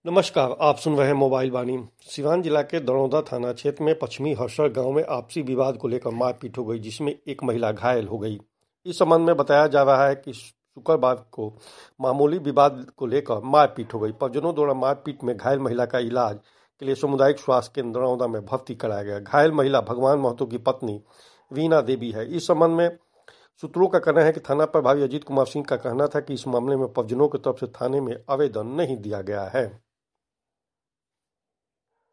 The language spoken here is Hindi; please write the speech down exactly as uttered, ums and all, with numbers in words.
नमस्कार, आप सुन रहे हैं मोबाइल वाणी। सिवान जिला के दड़ौदा थाना क्षेत्र में पश्चिमी हर्षड़ गांव में आपसी विवाद को लेकर मारपीट हो गई, जिसमें एक महिला घायल हो गई। इस संबंध में बताया जा रहा है कि शुक्रवार को मामूली विवाद को लेकर मारपीट हो गई। परिजनों द्वारा मारपीट में घायल महिला का इलाज के लिए सामुदायिक स्वास्थ्य केंद्र दड़ौदा में भर्ती कराया गया। घायल महिला भगवान महतो की पत्नी वीना देवी है। इस संबंध में सूत्रों का कहना है कि थाना प्रभारी अजीत कुमार सिंह का कहना था कि इस मामले में परिजनों की तरफ से थाने में आवेदन नहीं दिया गया है।